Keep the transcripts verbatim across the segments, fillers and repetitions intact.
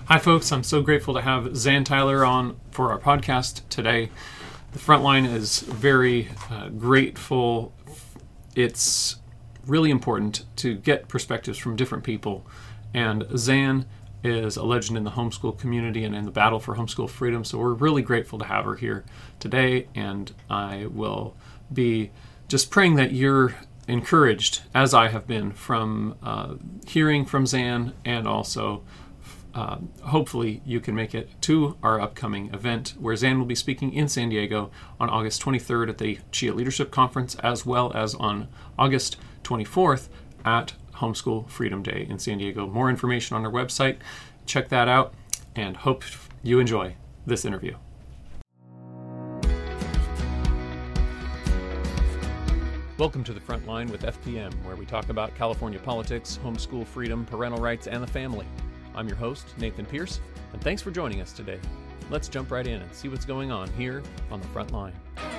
Hi, folks. I'm so grateful to have Zan Tyler on for our podcast today. The Frontline is very uh, grateful. It's really important to get perspectives from different people. And Zan is a legend in the homeschool community and in the battle for homeschool freedom. So we're really grateful to have her here today. And I will be just praying that you're encouraged, as I have been, from uh, hearing from Zan, and also uh, hopefully you can make it to our upcoming event where Zan will be speaking in San Diego on August twenty-third at the Chia Leadership Conference, as well as on August twenty-fourth at Homeschool Freedom Day in San Diego. More information on our website. Check that out, and hope you enjoy this interview. Welcome to the Frontline with F P M, where we talk about California politics, homeschool freedom, parental rights, and the family. I'm your host, Nathan Pierce, and thanks for joining us today. Let's jump right in and see what's going on here on the Frontline.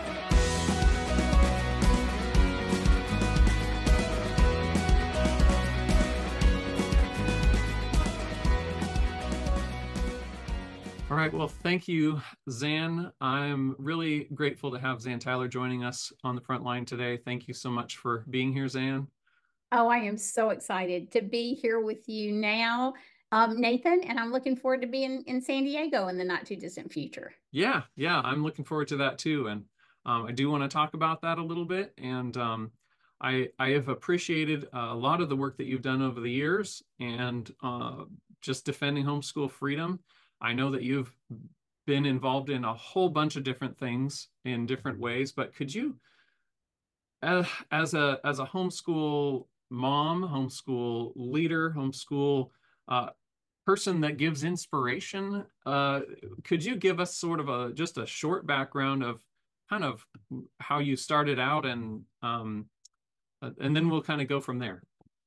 All right, well, thank you, Zan. I'm really grateful to have Zan Tyler joining us on the Frontline today. Thank you so much for being here, Zan. Oh, I am so excited to be here with you now, um, Nathan, and I'm looking forward to being in San Diego in the not too distant future. Yeah, yeah, I'm looking forward to that too. And um, I do want to talk about that a little bit. And um, I, I have appreciated uh, a lot of the work that you've done over the years, and uh, just defending homeschool freedom. I know that you've been involved in a whole bunch of different things in different ways, but could you, uh, as a as a homeschool mom, homeschool leader, homeschool uh, person that gives inspiration, uh, could you give us sort of a just a short background of kind of how you started out, and um, and then we'll kind of go from there.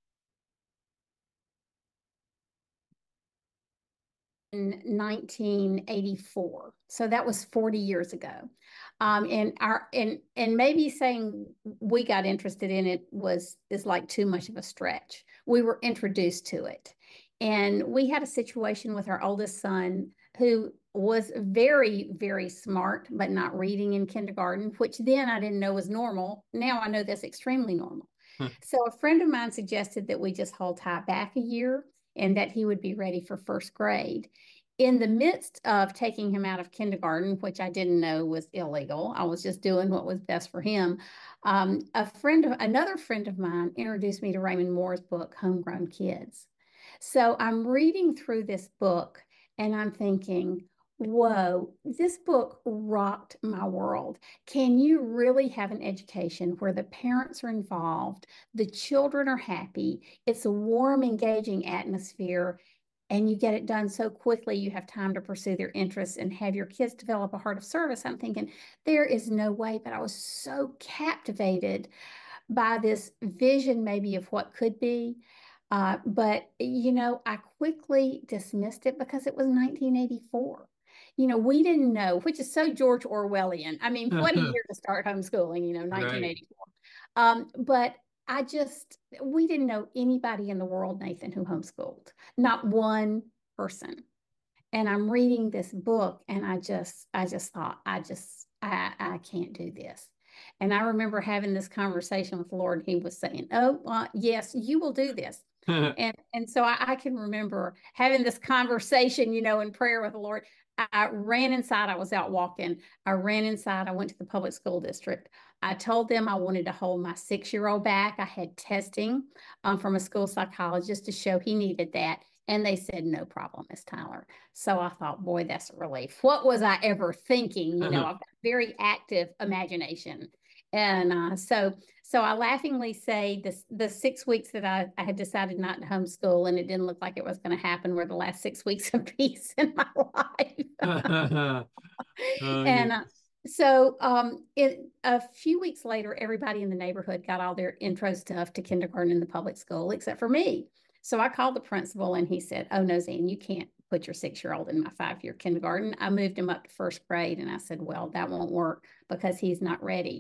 In nineteen eighty-four, so that was forty years ago, um, and our and and maybe saying we got interested in it was is like too much of a stretch. We were introduced to it, and we had a situation with our oldest son who was very, very smart, but not reading in kindergarten, which then I didn't know was normal. Now I know that's extremely normal. So a friend of mine suggested that we just hold Ty back a year and that he would be ready for first grade. In the midst of taking him out of kindergarten, which I didn't know was illegal, I was just doing what was best for him. Um, a friend, of, another friend of mine, introduced me to Raymond Moore's book, Homegrown Kids. So I'm reading through this book, and I'm thinking, whoa, this book rocked my world. Can you really have an education where the parents are involved, the children are happy, it's a warm, engaging atmosphere, and you get it done so quickly, you have time to pursue their interests and have your kids develop a heart of service? I'm thinking, there is no way, but I was so captivated by this vision maybe of what could be. Uh, but, you know, I quickly dismissed it because it was nineteen eighty-four. You know, we didn't know, which is so George Orwellian. I mean, what a year to start homeschooling, you know, nineteen eighty-four. Right. Um, but I just, we didn't know anybody in the world, Nathan, who homeschooled, not one person. And I'm reading this book, and I just, I just thought, I just, I, I can't do this. And I remember having this conversation with the Lord. He was saying, oh, uh, yes, you will do this. and and so I, I can remember having this conversation, you know, in prayer with the Lord. I, I ran inside. I was out walking. I ran inside. I went to the public school district. I told them I wanted to hold my six-year-old back. I had testing um, from a school psychologist to show he needed that. And they said, no problem, Miss Tyler. So I thought, boy, that's a relief. What was I ever thinking? You know, I've got a very active imagination. And uh, so so I laughingly say this, the six weeks that I, I had decided not to homeschool, and it didn't look like it was going to happen, were the last six weeks of peace in my life. oh, and uh, so um, it, a few weeks later, everybody in the neighborhood got all their intro stuff to kindergarten in the public school, except for me. So I called the principal, and he said, oh, no, Zan, you can't put your six-year-old in my five-year kindergarten. I moved him up to first grade, and I said, well, that won't work because he's not ready.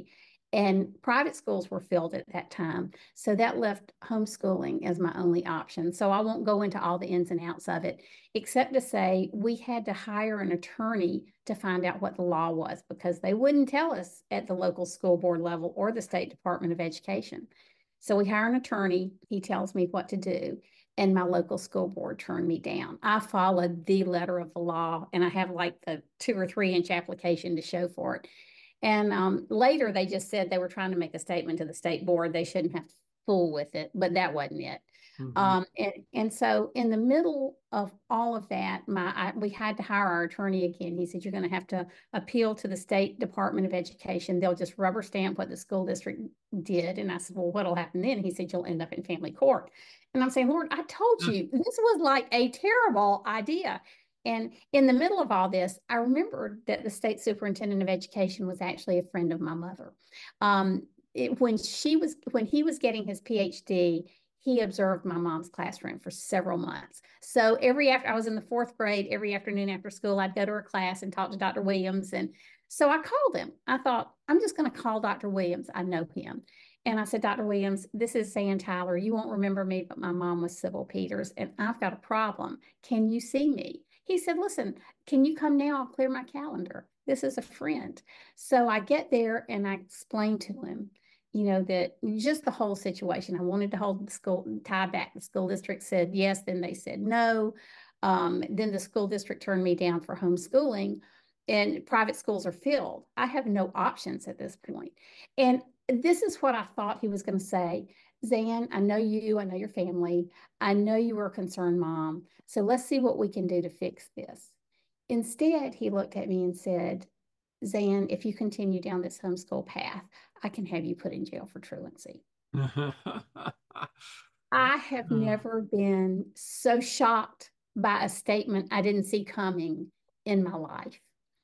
And private schools were filled at that time. So that left homeschooling as my only option. So I won't go into all the ins and outs of it, except to say we had to hire an attorney to find out what the law was because they wouldn't tell us at the local school board level or the State Department of Education. So we hire an attorney. He tells me what to do. And my local school board turned me down. I followed the letter of the law, and I have like the two or three inch application to show for it. And um, later they just said they were trying to make a statement to the state board. They shouldn't have to fool with it, but that wasn't it. Mm-hmm. Um, and, and so in the middle of all of that, my I, we had to hire our attorney again. He said, you're going to have to appeal to the State Department of Education. They'll just rubber stamp what the school district did. And I said, well, what'll happen then? He said, you'll end up in family court. And I'm saying, Lord, I told you, this was like a terrible idea. And in the middle of all this, I remembered that the state superintendent of education was actually a friend of my mother. Um, it, when she was, when he was getting his P H D, he observed my mom's classroom for several months. So every after I was in the fourth grade, every afternoon after school, I'd go to her class and talk to Doctor Williams. And so I called him. I thought, I'm just going to call Doctor Williams. I know him. And I said, Doctor Williams, this is Zan Tyler. You won't remember me, but my mom was Sybil Peters, and I've got a problem. Can you see me? He said, listen, can you come now? I'll clear my calendar. This is a friend. So I get there and I explain to him, you know, that just the whole situation. I wanted to hold the school, tie back. The school district said yes, then they said no. Um, then the school district turned me down for homeschooling, and private schools are filled. I have no options at this point. And this is what I thought he was going to say. Zan, I know you, I know your family. I know you were a concerned mom. So let's see what we can do to fix this. Instead, he looked at me and said, Zan, if you continue down this homeschool path, I can have you put in jail for truancy. I have never been so shocked by a statement I didn't see coming in my life.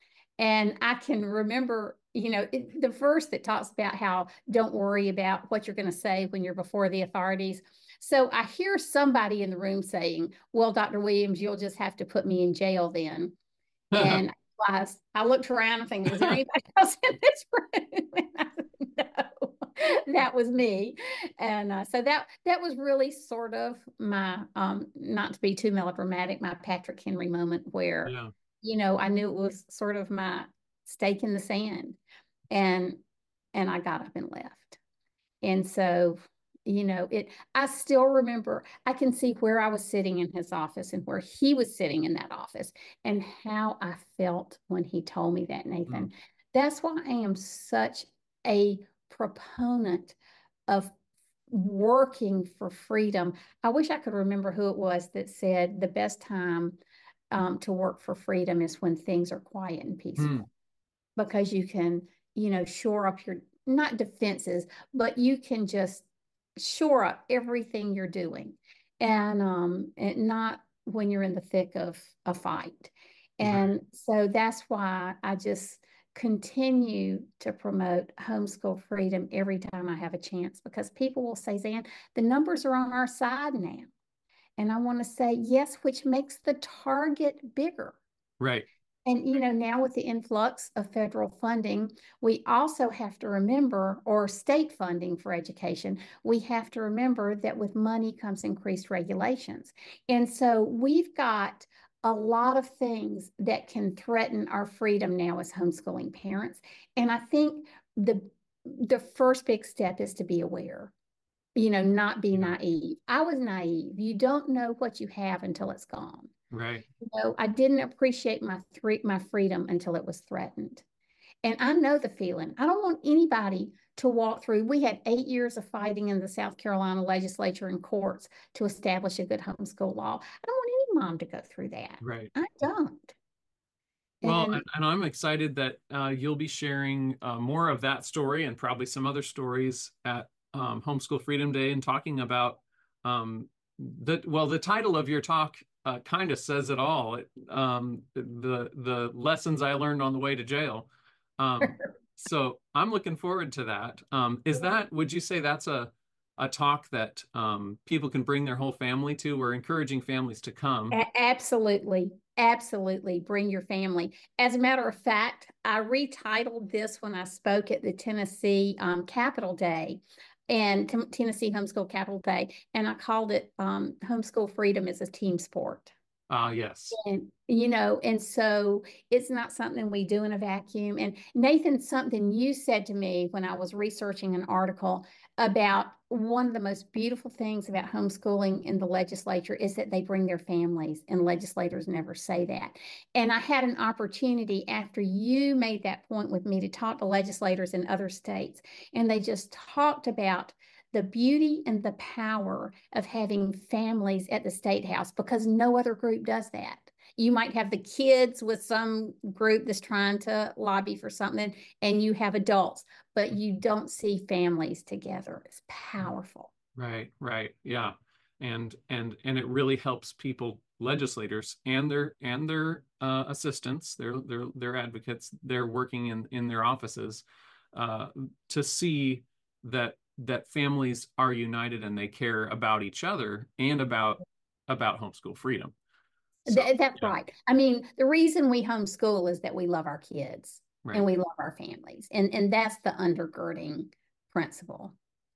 And I can remember, you know, it, the verse that talks about how don't worry about what you're going to say when you're before the authorities. So I hear somebody in the room saying, well, Doctor Williams, you'll just have to put me in jail then. And I, I looked around and think, is there anybody else in this room? And I said, no, that was me. And uh, so that that was really sort of my, um, not to be too melodramatic, my Patrick Henry moment where, yeah. you know, I knew it was sort of my stake in the sand. And and I got up and left. And so, you know, it, I still remember, I can see where I was sitting in his office and where he was sitting in that office and how I felt when he told me that, Nathan. Mm. That's why I am such a proponent of working for freedom. I wish I could remember who it was that said the best time um, to work for freedom is when things are quiet and peaceful. Mm. Because you can, you know, shore up your, not defenses, but you can just shore up everything you're doing, and um and not when you're in the thick of a fight. And right. So that's why I just continue to promote homeschool freedom every time I have a chance, because people will say, Zan, the numbers are on our side now. And I want to say, yes, which makes the target bigger. Right. And, you know, now with the influx of federal funding, we also have to remember, or state funding for education, we have to remember that with money comes increased regulations. And so we've got a lot of things that can threaten our freedom now as homeschooling parents. And I think the, the first big step is to be aware, you know, not be naive. I was naive. You don't know what you have until it's gone. Right. You know, I didn't appreciate my th- my freedom until it was threatened. And I know the feeling. I don't want anybody to walk through. We had eight years of fighting in the South Carolina legislature and courts to establish a good homeschool law. I don't want any mom to go through that. Right. I don't. Well, and, and I'm excited that uh, you'll be sharing uh, more of that story and probably some other stories at um, Homeschool Freedom Day, and talking about um, the, well, the title of your talk Uh, kind of says it all. It, um, the the lessons I learned on the way to jail. Um, so I'm looking forward to that. Um, is that, would you say that's a a talk that um, people can bring their whole family to? We're encouraging families to come. A- absolutely, Absolutely. Bring your family. As a matter of fact, I retitled this when I spoke at the Tennessee um, Capital Day and T- Tennessee Homeschool Capital Day, and I called it um, Homeschool Freedom is a Team Sport. Ah, yes. And, you know, and so it's not something we do in a vacuum. And Nathan, something you said to me when I was researching an article about one of the most beautiful things about homeschooling in the legislature is that they bring their families, and legislators never say that. And I had an opportunity after you made that point with me to talk to legislators in other states, and they just talked about the beauty and the power of having families at the state house because no other group does that. You might have the kids with some group that's trying to lobby for something, and you have adults, but you don't see families together. It's powerful. Right, right. Yeah. And and and it really helps people, legislators and their and their uh, assistants, their their their advocates, they're working in in their offices uh, to see that that families are united and they care about each other and about about homeschool freedom. So, Th- that's yeah, right. I mean, the reason we homeschool is that we love our kids and right. we love our families. And, and that's the undergirding principle.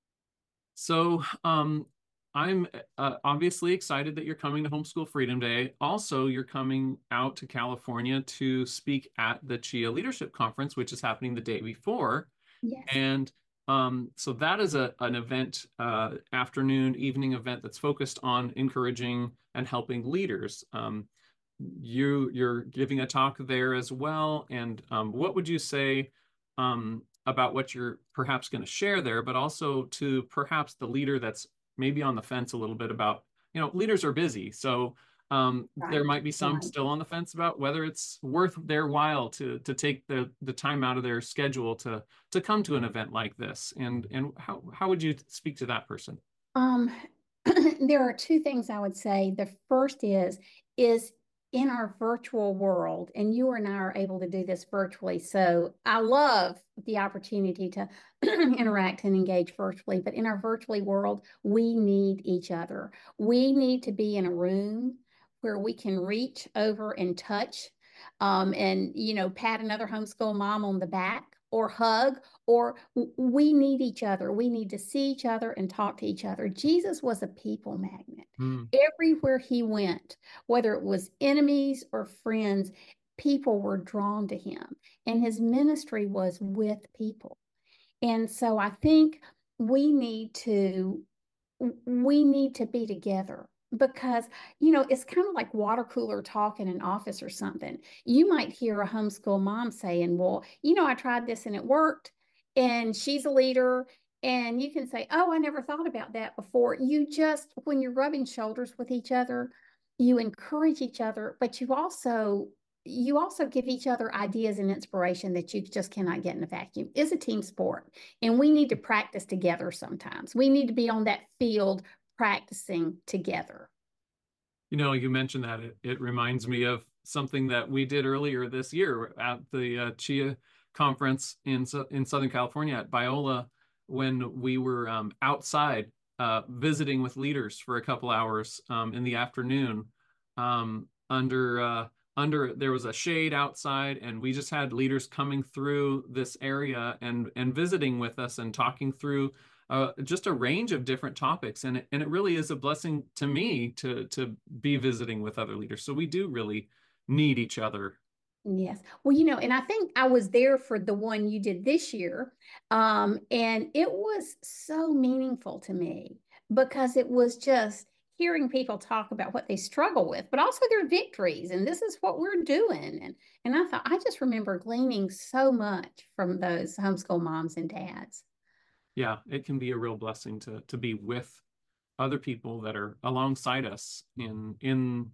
So, um, I'm uh, obviously excited that you're coming to Homeschool Freedom Day. Also, you're coming out to California to speak at the CHEA Leadership Conference, which is happening the day before. Yes. And um, so that is a an event, uh, afternoon, evening event that's focused on encouraging and helping leaders. Um, you you're giving a talk there as well. And um, what would you say um, about what you're perhaps going to share there, but also to perhaps the leader that's maybe on the fence a little bit about, you know, leaders are busy. So um, there Right. might be some Right. still on the fence about whether it's worth their while to to take the the time out of their schedule to to come to an event like this. And and how how would you speak to that person? Um, there are two things I would say. The first is, is in our virtual world, and you and I are able to do this virtually. So I love the opportunity to interact and engage virtually, but in our virtually world, we need each other. We need to be in a room where we can reach over and touch um, and, you know, pat another homeschool mom on the back or hug, or we need each other. We need to see each other and talk to each other. Jesus was a people magnet. Mm, Everywhere he went, whether it was enemies or friends, people were drawn to him. And his ministry was with people. And so I think we need to we need to be together because you know it's kind of like water cooler talk in an office or something. You might hear a homeschool mom saying, well, you know, I tried this and it worked, and she's a leader, and you can say, oh, I never thought about that before. You just, when you're rubbing shoulders with each other, you encourage each other, but you also you also give each other ideas and inspiration that you just cannot get in a vacuum. It's a team sport, and we need to practice together sometimes. We need to be on that field practicing together. You know, you mentioned that it, it reminds me of something that we did earlier this year at the uh, CHEA conference in in Southern California at Biola, when we were um, outside uh, visiting with leaders for a couple hours um, in the afternoon. Um, under uh, under there was a shade outside, and we just had leaders coming through this area and and visiting with us and talking through uh, just a range of different topics. And it, and it really is a blessing to me to to be visiting with other leaders. So we do really need each other. Yes. Well, you know, and I think I was there for the one you did this year. Um, and it was so meaningful to me because it was just hearing people talk about what they struggle with, but also their victories. And this is what we're doing. And and I thought I just remember gleaning so much from those homeschool moms and dads. Yeah, it can be a real blessing to to be with other people that are alongside us in in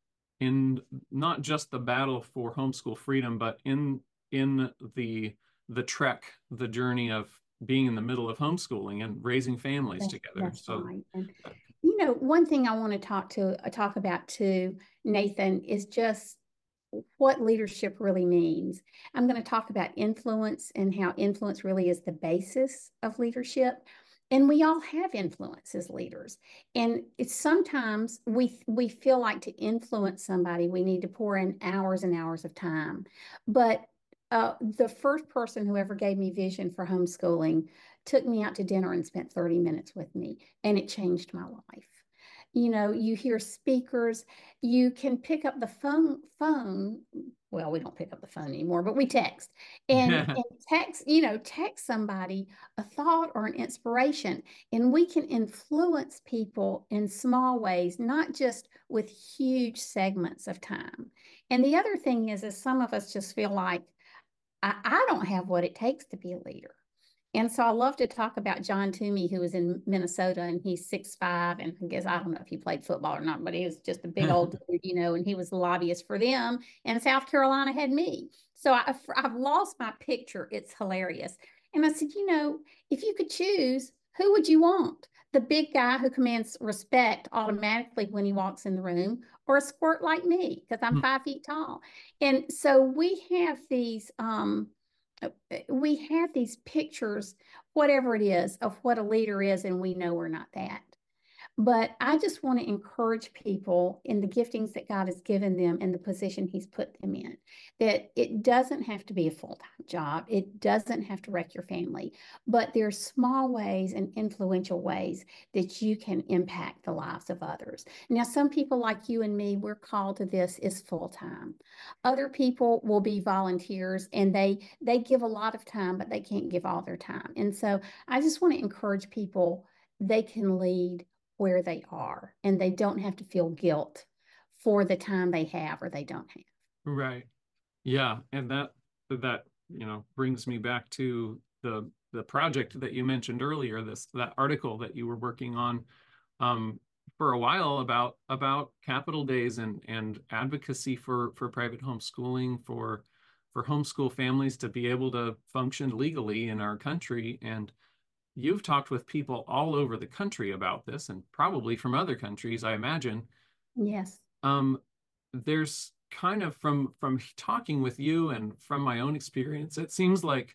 in not just the battle for homeschool freedom, but in in the the trek, the journey of being in the middle of homeschooling and raising families That's together. that's So, right. And uh, you know, one thing I want to talk to uh, talk about too, Nathan, is just what leadership really means. I'm going to talk about influence and how influence really is the basis of leadership. And we all have influence as leaders. And it's sometimes we we feel like to influence somebody, we need to pour in hours and hours of time. But uh, the first person who ever gave me vision for homeschooling took me out to dinner and spent thirty minutes with me, and it changed my life. You know, you hear speakers, you can pick up the phone phone. Well, we don't pick up the phone anymore, but we text and, and text, you know, text somebody a thought or an inspiration. And we can influence people in small ways, not just with huge segments of time. And the other thing is, is some of us just feel like I, I don't have what it takes to be a leader. And so I love to talk about John Toomey, who was in Minnesota, and he's six five, and I guess I don't know if he played football or not, but he was just a big old dude, you know, and he was the lobbyist for them. And South Carolina had me. So I, I've lost my picture. It's hilarious. And I said, you know, if you could choose, who would you want? The big guy who commands respect automatically when he walks in the room, or a squirt like me, because I'm five feet tall. And so we have these um we have these pictures, whatever it is, of what a leader is, and we know we're not that. But I just want to encourage people in the giftings that God has given them and the position He's put them in, that it doesn't have to be a full-time job. It doesn't have to wreck your family, but there are small ways and influential ways that you can impact the lives of others. Now, some people like you and me, we're called to this is full-time. Other people will be volunteers, and they they give a lot of time, but they can't give all their time. And so I just want to encourage people, they can lead where they are, and they don't have to feel guilt for the time they have or they don't have. Right. Yeah. And that, that, you know, brings me back to the, the project that you mentioned earlier, this, that article that you were working on, um, for a while about, about capital days and, and advocacy for, for private homeschooling, for, for homeschool families to be able to function legally in our country. And you've talked with people all over the country about this, and probably from other countries, I imagine. Yes. Um, there's kind of from from talking with you and from my own experience, it seems like,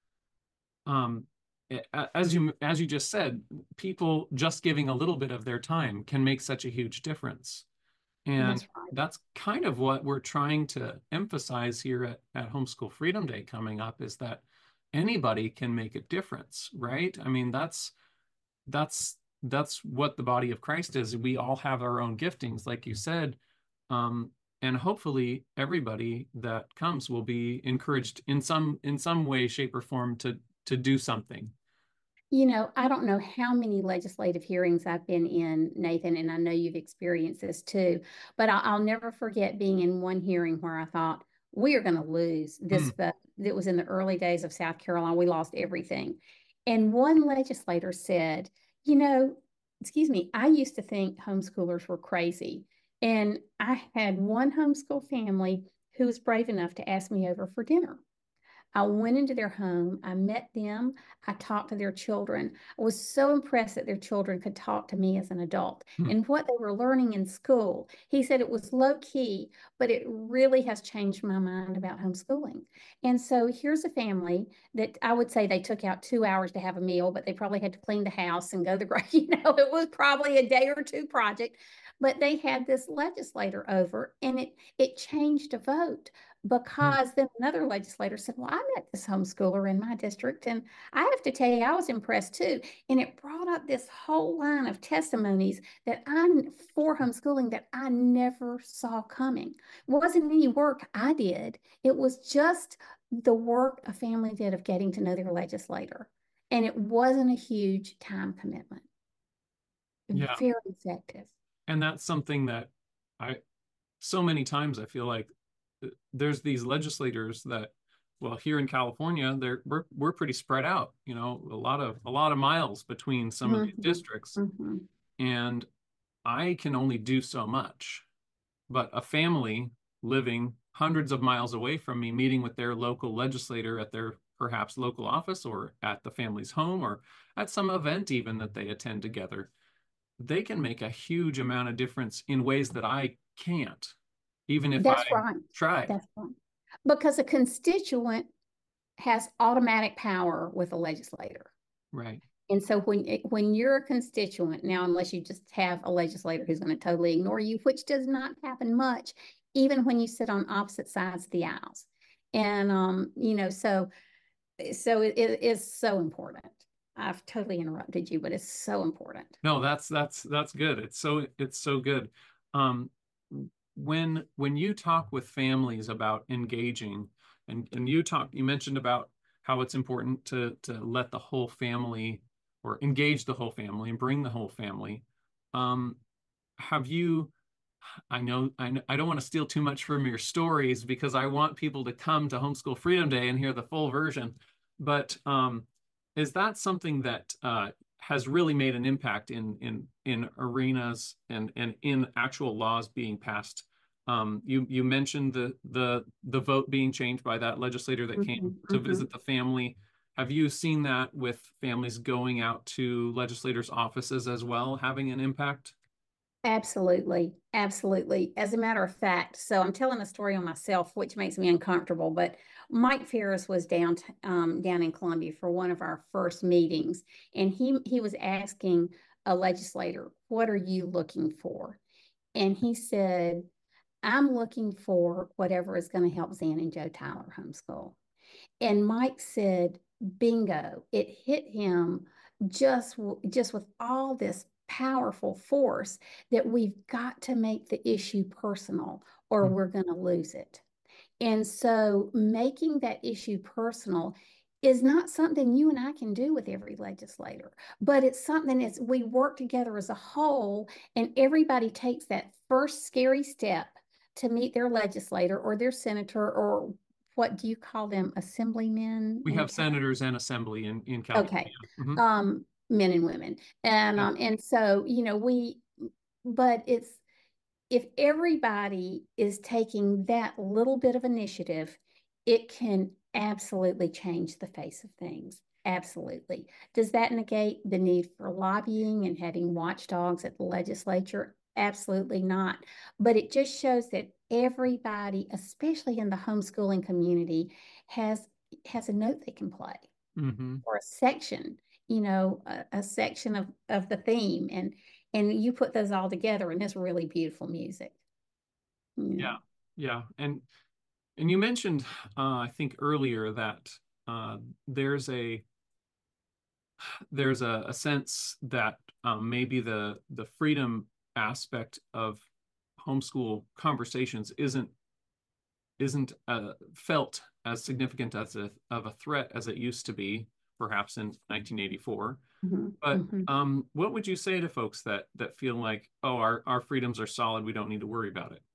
um, as you as you just said, people just giving a little bit of their time can make such a huge difference. And That's right. that's kind of what we're trying to emphasize here at, at Homeschool Freedom Day coming up, is that anybody can make a difference, right? I mean, that's that's that's what the body of Christ is. We all have our own giftings, like you said. Um, and hopefully everybody that comes will be encouraged in some in some way, shape, or form to to do something. You know, I don't know how many legislative hearings I've been in, Nathan, and I know you've experienced this too, but I'll, I'll never forget being in one hearing where I thought, we are going to lose this Hmm. vote. It was in the early days of South Carolina. We lost everything. And one legislator said, you know, excuse me, I used to think homeschoolers were crazy. And I had one homeschool family who was brave enough to ask me over for dinner. I went into their home. I met them. I talked to their children. I was so impressed that their children could talk to me as an adult Hmm. and what they were learning in school. He said it was low key, but it really has changed my mind about homeschooling. And so here's a family that I would say they took out two hours to have a meal, but they probably had to clean the house and go the grocery. You know, it was probably a day or two project, but they had this legislator over, and it it changed a vote, Hmm. because then another legislator said, well, I met this homeschooler in my district, and I have to tell you, I was impressed too. And it brought up this whole line of testimonies that I, for homeschooling, that I never saw coming. It wasn't any work I did, it was just the work a family did of getting to know their legislator. And it wasn't a huge time commitment. Yeah. Very effective. And that's something that I so many times I feel like there's these legislators that, well, here in California, they're we're we're pretty spread out, you know, a lot of a lot of miles between some of these Mhm, districts. mhm. And I can only do so much. But a family living hundreds of miles away from me, meeting with their local legislator at their perhaps local office or at the family's home or at some event even that they attend together, they can make a huge amount of difference in ways that I can't, even if I That's right. tried. That's right. Because a constituent has automatic power with a legislator. Right. And so when it, when you're a constituent now, unless you just have a legislator who's going to totally ignore you, which does not happen much, even when you sit on opposite sides of the aisles. And um, you know, so so it, it is so important. I've totally interrupted you, but it's so important. No, that's that's that's good. It's so it's so good. Um, when when you talk with families about engaging, and and you talk, you mentioned about how it's important to to let the whole family or engage the whole family and bring the whole family. Um, have you? I know I know, I don't want to steal too much from your stories because I want people to come to Homeschool Freedom Day and hear the full version. But um, is that something that uh, has really made an impact in in in arenas and and in actual laws being passed? Um, you you mentioned the the the vote being changed by that legislator that came Mhm, to mhm. visit the family. Have you seen that with families going out to legislators' offices as well, having an impact? Absolutely. Absolutely. As a matter of fact, so I'm telling a story on myself, which makes me uncomfortable, but Mike Ferris was down um, down in Columbia for one of our first meetings, and he he was asking a legislator, "What are you looking for?" And he said, "I'm looking for whatever is going to help Zan and Joe Tyler homeschool." And Mike said, bingo, it hit him just, just with all this powerful force that we've got to make the issue personal or we're going to lose it. And so making that issue personal is not something you and I can do with every legislator, but it's something that's we work together as a whole and everybody takes that first scary step to meet their legislator or their senator or what do you call them, assemblymen We in have Cal? senators and assembly in in Okay. California. Mhm. Um, men and women. And Yeah. um, and so, you know, we but it's if everybody is taking that little bit of initiative, it can absolutely change the face of things. Absolutely. Does that negate the need for lobbying and having watchdogs at the legislature? Absolutely not. But it just shows that everybody, especially in the homeschooling community, has has a note they can play Hmm. or a section, you know, a, a section of, of the theme. And and you put those all together and it's really beautiful music, you Yeah. know. Yeah. And and you mentioned uh, I think earlier that uh, there's a there's a, a sense that um, maybe the the freedom aspect of homeschool conversations isn't isn't uh, felt as significant as a of a threat as it used to be, perhaps in nineteen eighty-four. Mhm, But mhm. um, what would you say to folks that that feel like, oh, our our freedoms are solid, we don't need to worry about it?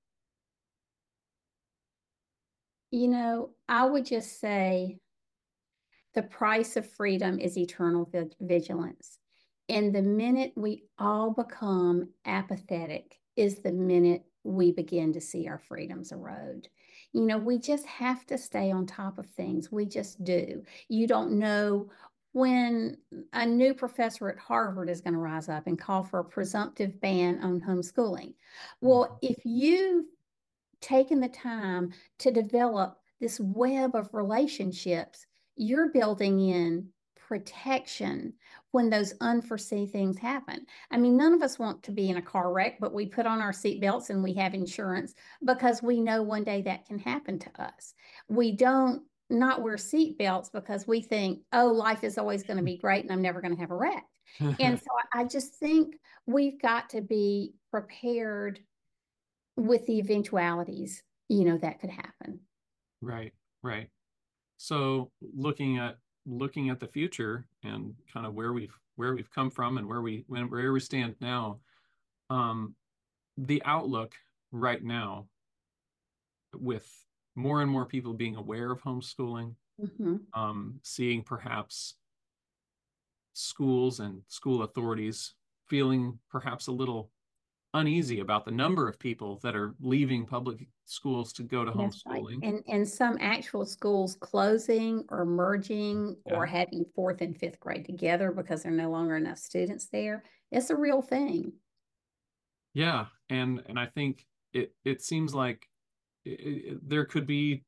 You know, I would just say the price of freedom is eternal vigilance. And the minute we all become apathetic is the minute we begin to see our freedoms erode. You know, we just have to stay on top of things. We just do. You don't know when a new professor at Harvard is going to rise up and call for a presumptive ban on homeschooling. Well, Mhm. if you've taken the time to develop this web of relationships, you're building in protection when those unforeseen things happen. I mean, none of us want to be in a car wreck, but we put on our seatbelts and we have insurance because we know one day that can happen to us. We don't not wear seatbelts because we think, oh, life is always going to be great and I'm never going to have a wreck. And so I just think we've got to be prepared with the eventualities, you know, that could happen. Right, right. So looking at looking at the future and kind of where we've where we've come from and where we when where we stand now, um, the outlook right now with more and more people being aware of homeschooling, Mhm. um, seeing perhaps schools and school authorities feeling perhaps a little uneasy about the number of people that are leaving public schools to go to That's right. homeschooling. And and some actual schools closing or merging or Yeah. having fourth and fifth grade together because there are no longer enough students there. It's a real thing. Yeah, and and I think it it seems like it, it, there could be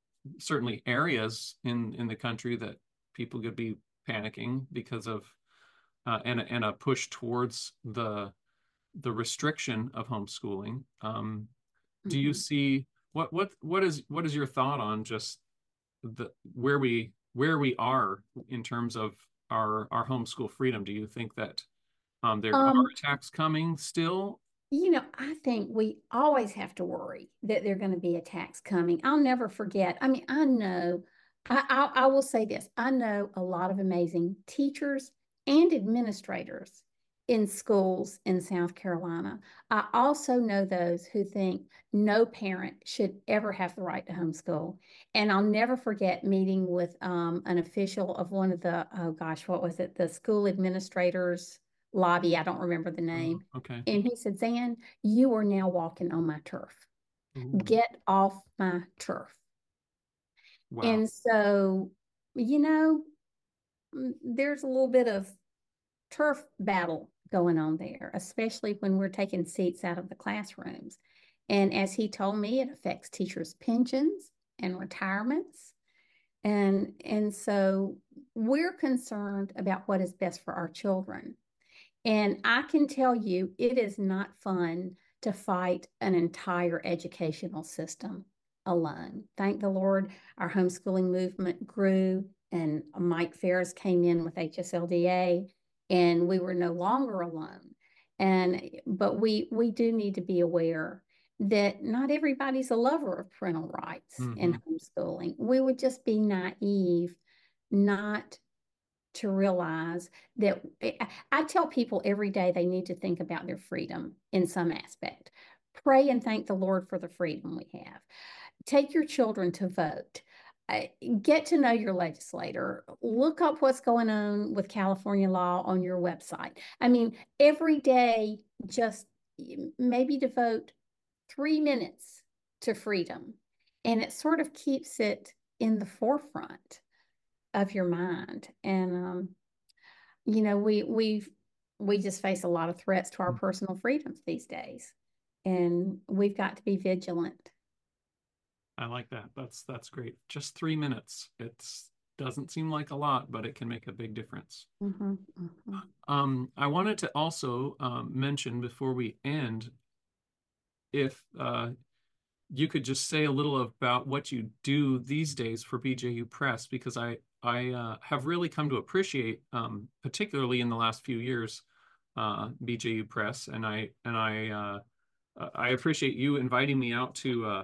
certainly areas in in the country that people could be panicking because of uh, and and a push towards the the restriction of homeschooling. Um, do you Mhm. see what what what is what is your thought on just the where we where we are in terms of our our homeschool freedom? Do you think that um, there are Um, attacks coming still? You know, I think we always have to worry that there are going to be attacks coming. I'll never forget. I mean, I know, I, I, I will say this. I know a lot of amazing teachers and administrators in schools in South Carolina. I also know those who think no parent should ever have the right to homeschool. And I'll never forget meeting with um, an official of one of the, oh gosh, what was it? The school administrators lobby. I don't remember the Oh, name. okay. And he said, Zan, you are now walking on my turf. Ooh, Get off my turf. wow. And so, you know, mm, there's a little bit of turf battle going on there, especially when we're taking seats out of the classrooms. And as he told me, it affects teachers' pensions and retirements. And, and so we're concerned about what is best for our children. And I can tell you, it is not fun to fight an entire educational system alone. Thank the Lord, our homeschooling movement grew, and Mike Ferris came in with H S L D A, and we were no longer alone. And but we we do need to be aware that not everybody's a lover of parental rights in Hmm. homeschooling. We would just be naive not to realize that I tell people every day they need to think about their freedom in some aspect. Pray and thank the Lord for the freedom we have. Take your children to vote. Uh, Get to know your legislator. Look up what's going on with California law on your website. I mean, every day, just maybe devote three minutes to freedom. And it sort of keeps it in the forefront of your mind. And um, you know, we we've we just face a lot of threats to our personal freedoms these days, and we've got to be vigilant. I like that. That's that's great. Just three minutes. It's doesn't seem like a lot, but it can make a big difference. Mhm, mhm. Um, I wanted to also um, mention before we end, if uh, you could just say a little about what you do these days for B J U Press, because I I uh, have really come to appreciate, um, particularly in the last few years, uh, B J U Press, and I and I uh, I appreciate you inviting me out to uh,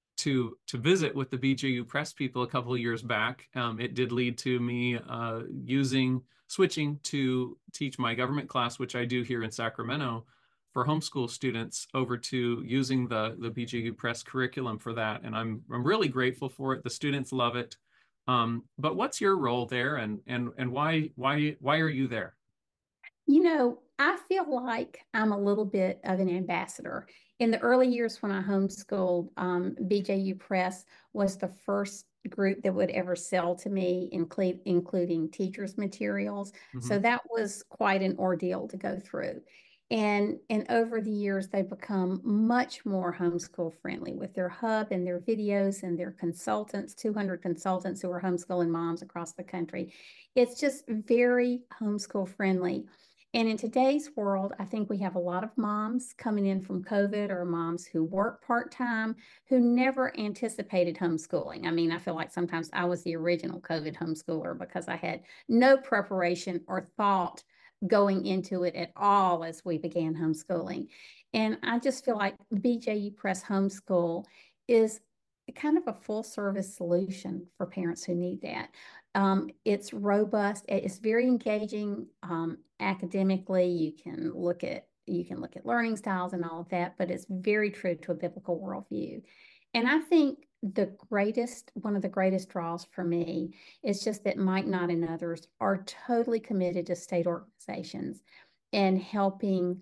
to to visit with the B J U Press people a couple of years back. Um, it did lead to me uh, using switching to teach my government class, which I do here in Sacramento, for homeschool students, over to using the the B J U Press curriculum for that, and I'm I'm really grateful for it. The students love it. Um, but what's your role there, and and and why why why are you there? You know, I feel like I'm a little bit of an ambassador. In the early years when I homeschooled, um, B J U Press was the first group that would ever sell to me, include, including teachers' materials. Hmm. So that was quite an ordeal to go through. And, and over the years, they've become much more homeschool friendly with their hub and their videos and their consultants, two hundred consultants who are homeschooling moms across the country. It's just very homeschool friendly. And in today's world, I think we have a lot of moms coming in from COVID or moms who work part-time who never anticipated homeschooling. I mean, I feel like sometimes I was the original COVID homeschooler because I had no preparation or thought going into it at all as we began homeschooling. And I just feel like B J U Press Homeschool is kind of a full service solution for parents who need that. Um, it's robust. It's very engaging um, academically. You can look at you can look at learning styles and all of that, but it's very true to a biblical worldview. And I think the greatest, one of the greatest draws for me is just that Mike Knott and others are totally committed to state organizations and helping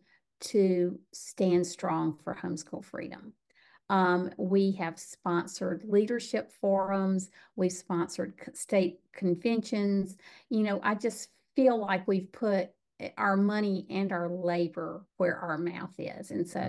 to stand strong for homeschool freedom. Um, we have sponsored leadership forums. We've sponsored state conventions. You know, I just feel like we've put our money and our labor where our mouth is. And so, Hmm.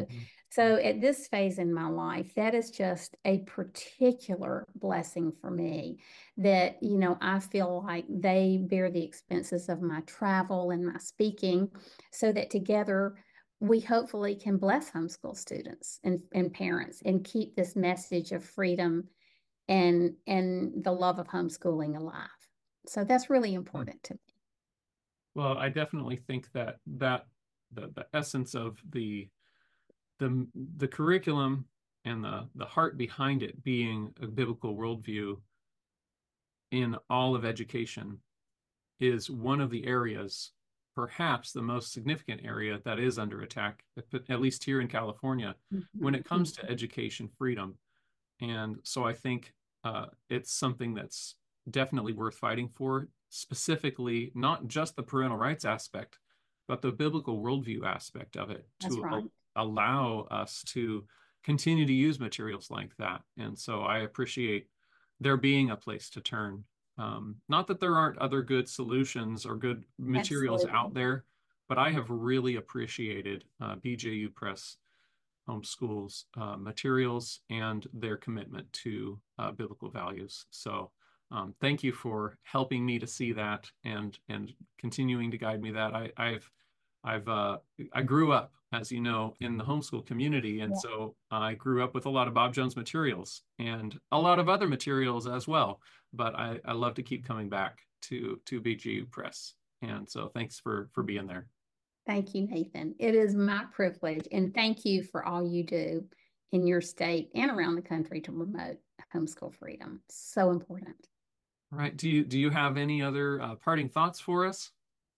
So at this phase in my life, that is just a particular blessing for me that, you know, I feel like they bear the expenses of my travel and my speaking so that together we hopefully can bless homeschool students and, and parents and keep this message of freedom and, and the love of homeschooling alive. So that's really important to me. Well, I definitely think that that the, the essence of the the the curriculum and the the heart behind it being a biblical worldview in all of education is one of the areas, perhaps the most significant area, that is under attack, at least here in California, mm-hmm. when it comes to education freedom. And so I think uh, it's something that's definitely worth fighting for, specifically not just the parental rights aspect, but the biblical worldview aspect of it. That's to right. allow us to continue to use materials like that. And so I appreciate there being a place to turn. Um, not that there aren't other good solutions or good materials Absolutely. Out there, but I have really appreciated uh, B J U Press Homeschool's uh, materials and their commitment to uh, biblical values. So um, thank you for helping me to see that and and continuing to guide me that. I, I've I've uh, I grew up, as you know, in the homeschool community, and yeah. so I grew up with a lot of Bob Jones materials and a lot of other materials as well. But I, I love to keep coming back to to B J U Press, and so thanks for for being there. Thank you, Nathan. It is my privilege, and thank you for all you do in your state and around the country to promote homeschool freedom. So important. All right. Do you do you have any other uh, parting thoughts for us?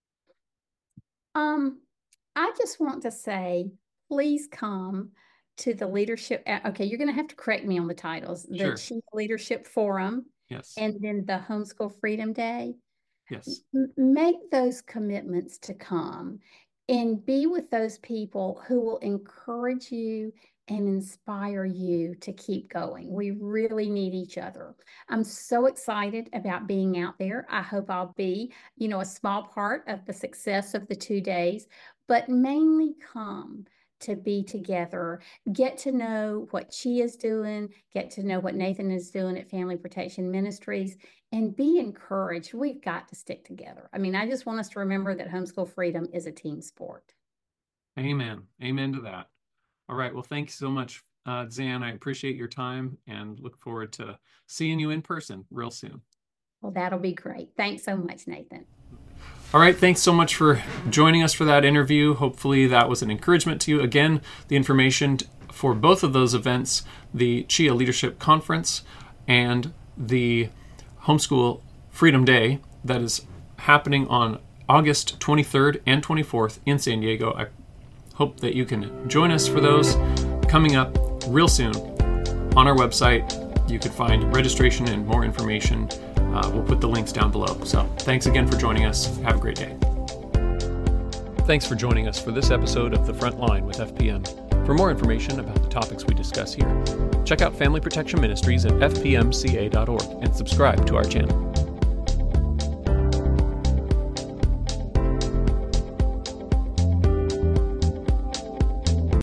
Um, I just want to say, please come to the leadership. Okay, you're going to have to correct me on the titles. The Sure. Chief Leadership Forum. Yes. And then the Homeschool Freedom Day. Yes. M- make those commitments to come and be with those people who will encourage you and inspire you to keep going. We really need each other. I'm so excited about being out there. I hope I'll be, you know, a small part of the success of the two days, but mainly come to be together, get to know what she is doing, get to know what Nathan is doing at Family Protection Ministries, and be encouraged. We've got to stick together. I mean, I just want us to remember that homeschool freedom is a team sport. Amen. Amen to that. All right. Well, thanks so much, uh, Zan. I appreciate your time and look forward to seeing you in person real soon. Well, that'll be great. Thanks so much, Nathan. All right. Thanks so much for joining us for that interview. Hopefully that was an encouragement to you. Again, the information for both of those events, the CHIA Leadership Conference and the Homeschool Freedom Day, that is happening on August twenty-third and twenty-fourth in San Diego. I hope that you can join us for those coming up real soon. On our website, you can find registration and more information. Uh, we'll put the links down below. So thanks again for joining us. Have a great day. Thanks for joining us for this episode of The Front Line with F P M. For more information about the topics we discuss here, check out Family Protection Ministries at f p m c a dot org and subscribe to our channel.